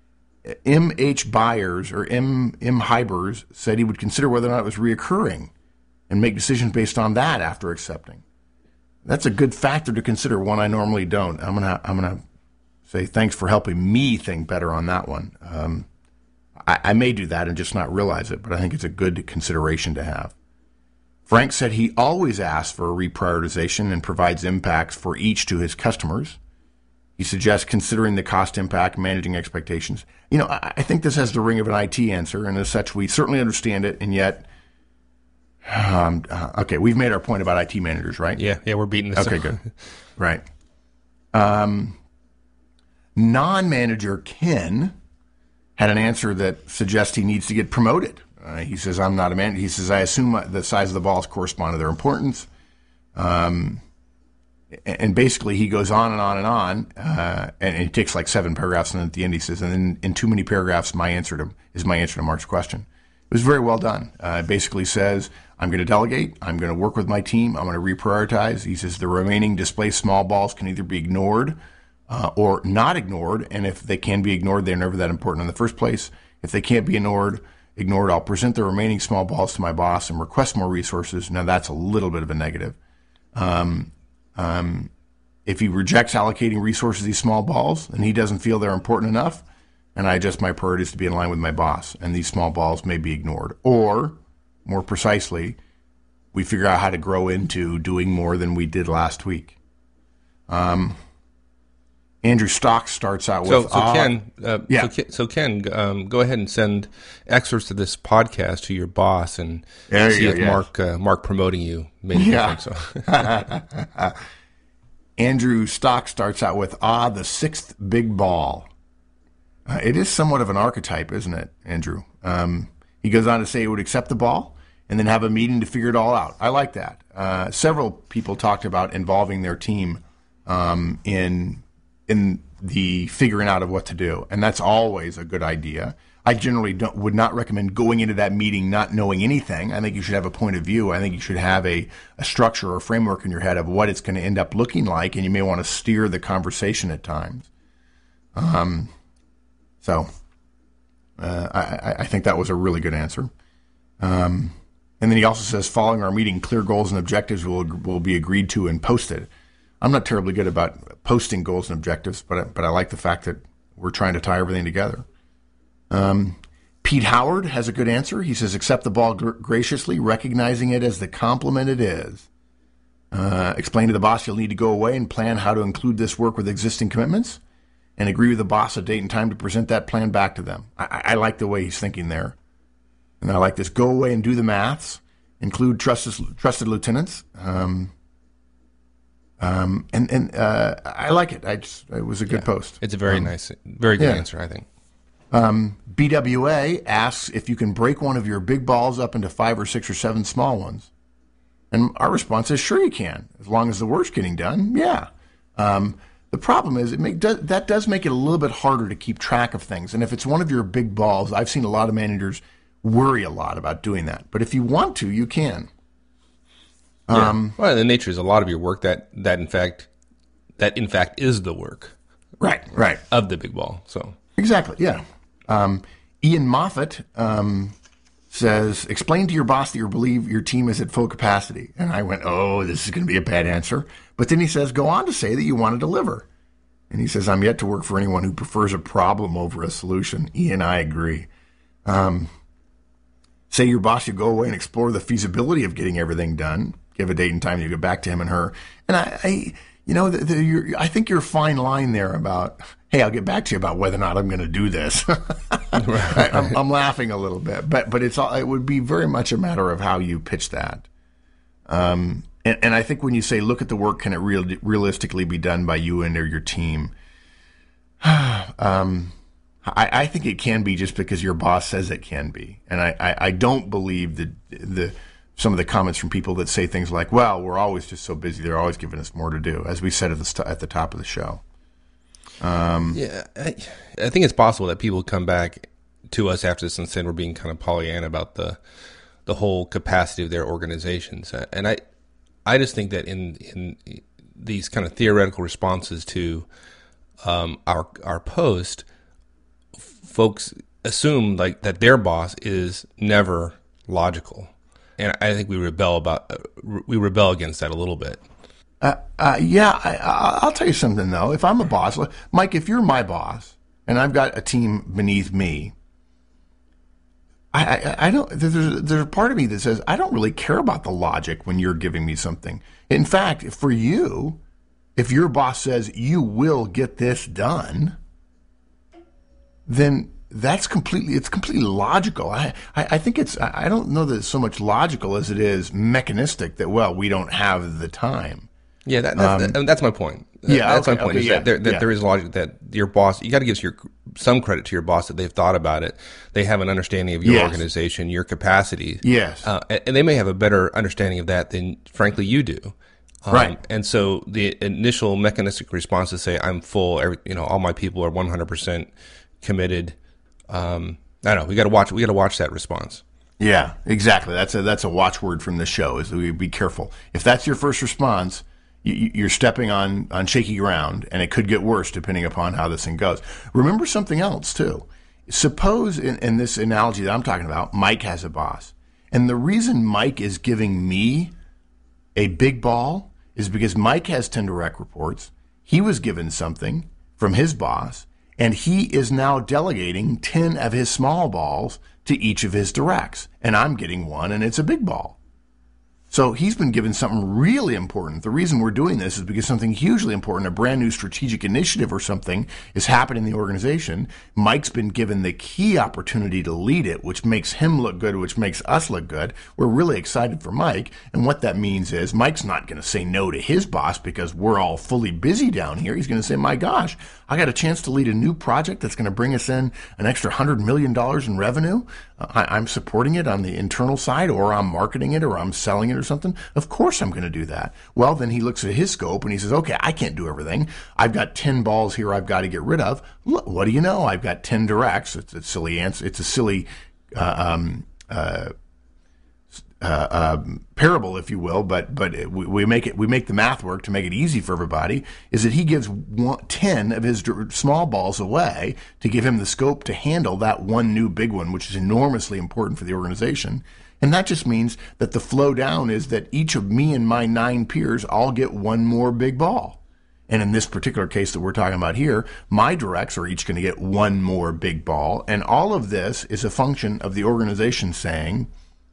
[SPEAKER 2] M H Byers or M. M. Hybers said he would consider whether or not it was reoccurring and make decisions based on that after accepting. That's a good factor to consider, one I normally don't. I'm gonna I'm gonna say thanks for helping me think better on that one. Um, I, I may do that and just not realize it, but I think it's a good consideration to have. Frank said he always asks for a reprioritization and provides impacts for each to his customers. He suggests considering the cost impact, managing expectations. You know, I, I think this has the ring of an I T answer, and as such, we certainly understand it, and yet, um, uh, okay, we've made our point about I T managers, right?
[SPEAKER 1] Yeah, yeah, we're beating this.
[SPEAKER 2] Okay,
[SPEAKER 1] up.
[SPEAKER 2] good. Right. Um, non-manager Ken had an answer that suggests he needs to get promoted. Uh, he says, I'm not a man. He says, I assume the size of the balls correspond to their importance. Um, and basically, he goes on and on and on, uh, and he takes like seven paragraphs, and at the end he says, and then in too many paragraphs, my answer to is my answer to Mark's question. It was very well done. Uh, it basically says, I'm going to delegate. I'm going to work with my team. I'm going to reprioritize. He says the remaining displaced small balls can either be ignored uh, or not ignored, and if they can be ignored, they're never that important in the first place. If they can't be ignored, ignored, I'll present the remaining small balls to my boss and request more resources. Now, that's a little bit of a negative. Um, um, if he rejects allocating resources to these small balls and he doesn't feel they're important enough, and I adjust my priorities to be in line with my boss, and these small balls may be ignored. Or, more precisely, we figure out how to grow into doing more than we did last week. Um, Andrew Stock starts out with...
[SPEAKER 1] So, so
[SPEAKER 2] uh,
[SPEAKER 1] Ken, uh,
[SPEAKER 2] yeah.
[SPEAKER 1] so Ken, so Ken um, go ahead and send excerpts of this podcast to your boss and
[SPEAKER 2] There
[SPEAKER 1] see
[SPEAKER 2] you
[SPEAKER 1] if
[SPEAKER 2] go, yeah.
[SPEAKER 1] Mark uh, Mark promoting you made a
[SPEAKER 2] Yeah.
[SPEAKER 1] difference. So.
[SPEAKER 2] Andrew Stock starts out with, ah, the sixth big ball. Uh, it is somewhat of an archetype, isn't it, Andrew? Um, he goes on to say he would accept the ball and then have a meeting to figure it all out. I like that. Uh, several people talked about involving their team um, in in the figuring out of what to do, and that's always a good idea. I generally don't, would not recommend going into that meeting not knowing anything. I think you should have a point of view. I think you should have a, a structure or framework in your head of what it's going to end up looking like, and you may want to steer the conversation at times. Um, so uh, I, I think that was a really good answer. Um, and then he also says, following our meeting, clear goals and objectives will will be agreed to and posted. I'm not terribly good about posting goals and objectives, but I, but I like the fact that we're trying to tie everything together. Um, Pete Howard has a good answer. He says, accept the ball gr- graciously, recognizing it as the compliment it is. Uh, explain to the boss you'll need to go away and plan how to include this work with existing commitments, and agree with the boss a date and time to present that plan back to them. I, I like the way he's thinking there. And I like this. Go away and do the maths. Include trusted, trusted lieutenants. Um, um, and and uh, I like it. I just, it was a good
[SPEAKER 1] Yeah.
[SPEAKER 2] post.
[SPEAKER 1] It's a very
[SPEAKER 2] Um,
[SPEAKER 1] nice, very good
[SPEAKER 2] yeah.
[SPEAKER 1] answer, I think.
[SPEAKER 2] Um, B W A asks if you can break one of your big balls up into five or six or seven small ones. And our response is, sure you can, as long as the work's getting done. Yeah. Um, the problem is it make, do, that does make it a little bit harder to keep track of things. And if it's one of your big balls, I've seen a lot of managers worry a lot about doing that. But if you want to, you can. Um,
[SPEAKER 1] yeah. Well, the nature is a lot of your work that, that in fact that in fact is the work
[SPEAKER 2] Right, right.
[SPEAKER 1] of the big ball. So
[SPEAKER 2] Exactly, yeah. Um, Ian Moffat um, says, explain to your boss that you believe your team is at full capacity. And I went, oh, this is going to be a bad answer. But then he says, go on to say that you want to deliver. And he says, I'm yet to work for anyone who prefers a problem over a solution. Ian, I agree. Um, say your boss you go away and explore the feasibility of getting everything done. Give a date and time, you get back to him and her. And I, I you know, the, the, you're, I think you're a fine line there about, hey, I'll get back to you about whether or not I'm going to do this. I, I'm, I'm laughing a little bit, but but it's all, it would be very much a matter of how you pitch that. Um, and, and I think when you say, look at the work, can it real, realistically be done by you and or your team? um, I, I think it can be just because your boss says it can be. And I, I, I don't believe that the some of the comments from people that say things like, well, we're always just so busy, they're always giving us more to do, as we said at the, st- at the top of the show. Um,
[SPEAKER 1] yeah, I, I think it's possible that people come back to us after this and said we're being kind of Pollyanna about the the whole capacity of their organizations. And I I just think that in in these kind of theoretical responses to um, our our post, folks assume like that their boss is never logical, and I think we rebel about we rebel against that a little bit.
[SPEAKER 2] Uh, uh, yeah, I, I'll tell you something though. If I'm a boss, Mike, if you're my boss and I've got a team beneath me, I, I, I don't. There's there's a part of me that says I don't really care about the logic when you're giving me something. In fact, for you, if your boss says you will get this done, then that's completely, it's completely logical. I, I, I think it's, I don't know that it's so much logical as it is mechanistic that, well, we don't have the time.
[SPEAKER 1] Yeah, that, that's, um, that's my point.
[SPEAKER 2] Yeah,
[SPEAKER 1] that's
[SPEAKER 2] okay,
[SPEAKER 1] my point.
[SPEAKER 2] Okay,
[SPEAKER 1] is
[SPEAKER 2] yeah,
[SPEAKER 1] that, there, that
[SPEAKER 2] yeah.
[SPEAKER 1] there is logic that your boss, you got to give your some credit to your boss that they've thought about it. They have an understanding of your
[SPEAKER 2] yes.
[SPEAKER 1] organization, your capacity.
[SPEAKER 2] Yes.
[SPEAKER 1] Uh, and, and they may have a better understanding of that than, frankly, you do. Um,
[SPEAKER 2] right.
[SPEAKER 1] And so the initial mechanistic response is say, I'm full, every, you know, all my people are one hundred percent committed. Um, I don't know. We got to watch. We got to watch that response.
[SPEAKER 2] Yeah, exactly. That's a that's a watchword from the show. Is that we be careful. If that's your first response, you, you're stepping on on shaky ground, and it could get worse depending upon how this thing goes. Remember something else too. Suppose in, in this analogy that I'm talking about, Mike has a boss, and the reason Mike is giving me a big ball is because Mike has ten direct reports. He was given something from his boss. And he is now delegating ten of his small balls to each of his directs. And I'm getting one, and it's a big ball. So he's been given something really important. The reason we're doing this is because something hugely important, a brand new strategic initiative or something, is happening in the organization. Mike's been given the key opportunity to lead it, which makes him look good, which makes us look good. We're really excited for Mike. And what that means is Mike's not going to say no to his boss because we're all fully busy down here. He's going to say, my gosh, I got a chance to lead a new project that's going to bring us in an extra one hundred million dollars in revenue. Uh, I, I'm supporting it on the internal side, or I'm marketing it, or I'm selling it or something. Of course I'm going to do that. Well, then he looks at his scope and he says, okay, I can't do everything. I've got ten balls here I've got to get rid of. Look, what do you know? I've got ten directs. It's a silly answer. It's a silly uh, um, uh, uh, uh, parable, if you will, but but we, we make it we make the math work to make it easy for everybody. Is that he gives one, ten of his d- small balls away to give him the scope to handle that one new big one, which is enormously important for the organization. And that just means that the flow down is that each of me and my nine peers all get one more big ball. And in this particular case that we're talking about here, my directs are each going to get one more big ball. And all of this is a function of the organization saying,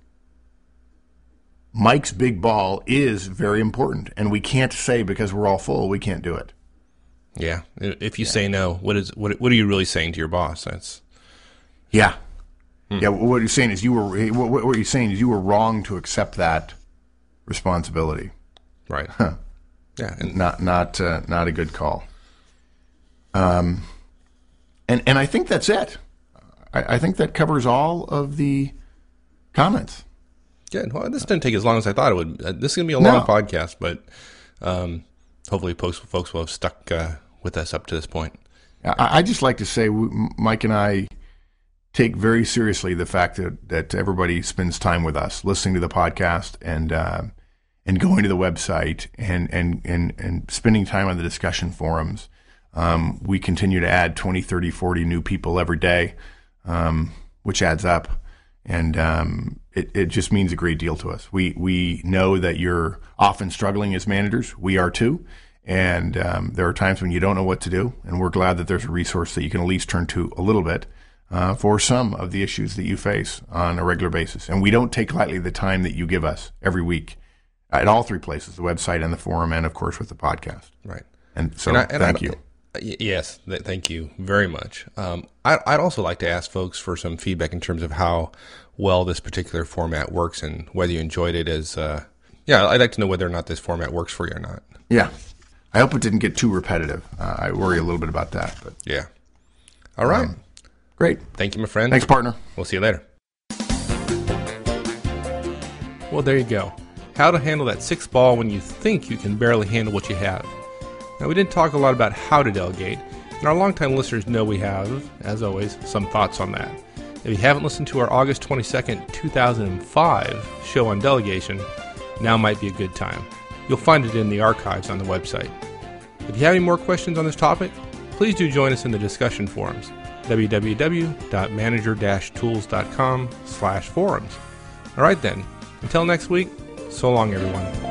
[SPEAKER 2] Mike's big ball is very important. And we can't say because we're all full, we can't do it.
[SPEAKER 1] Yeah. If you yeah. say no, what is what what are you really saying to your boss? That's
[SPEAKER 2] Yeah. Hmm. Yeah, what you're saying is you were what, what you're saying is you were wrong to accept that responsibility.
[SPEAKER 1] Right.
[SPEAKER 2] Huh.
[SPEAKER 1] Yeah, and
[SPEAKER 2] not not uh, not a good call. Um, and and I think that's it. I, I think that covers all of the comments.
[SPEAKER 1] Good. Well, this didn't take as long as I thought it would. Uh, this is going to be a long
[SPEAKER 2] No.
[SPEAKER 1] podcast, but um, hopefully folks, folks will have stuck uh, with us up to this point.
[SPEAKER 2] I, I just like to say, we, Mike and I take very seriously the fact that, that everybody spends time with us, listening to the podcast and uh, and going to the website and, and, and, and spending time on the discussion forums. Um, we continue to add twenty, thirty, forty new people every day, um, which adds up. And um, it, it just means a great deal to us. We we know that you're often struggling as managers. We are too. And um, there are times when you don't know what to do. And we're glad that there's a resource that you can at least turn to a little bit uh, for some of the issues that you face on a regular basis. And we don't take lightly the time that you give us every week at all three places, the website and the forum, and, of course, with the podcast.
[SPEAKER 1] Right.
[SPEAKER 2] And so
[SPEAKER 1] and I, and
[SPEAKER 2] thank
[SPEAKER 1] I,
[SPEAKER 2] you.
[SPEAKER 1] Yes, th- thank you very much. Um, I, I'd also like to ask folks for some feedback in terms of how well this particular format works and whether you enjoyed it as, uh, yeah, I'd like to know whether or not this format works for you or not.
[SPEAKER 2] Yeah. I hope it didn't get too repetitive. Uh, I worry a little bit about that. But
[SPEAKER 1] yeah. All right.
[SPEAKER 2] Um, great.
[SPEAKER 1] Thank you, my friend.
[SPEAKER 2] Thanks, partner.
[SPEAKER 1] We'll see you later. Well, there you go. How to handle that sixth ball when you think you can barely handle what you have. Now, we didn't talk a lot about how to delegate, and our longtime listeners know we have, as always, some thoughts on that. If you haven't listened to our August twenty-second, two thousand five show on delegation, now might be a good time. You'll find it in the archives on the website. If you have any more questions on this topic, please do join us in the discussion forums, w w w dot manager dash tools dot com slash forums. All right then, until next week, so long everyone.